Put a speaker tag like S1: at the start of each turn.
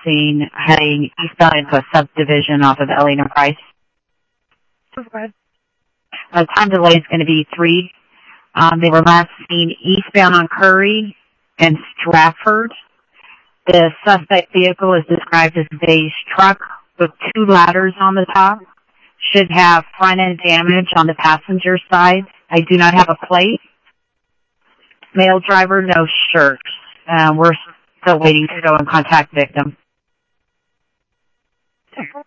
S1: scene heading eastbound into a subdivision off of Eleanor Price.
S2: Okay.
S1: Time delay is going to be 3. They were last seen eastbound on Curry and Stratford. The suspect vehicle is described as a beige truck with 2 ladders on the top. Should have front-end damage on the passenger side. I do not have a plate. Male driver, no shirt. We're still waiting to go and contact victim.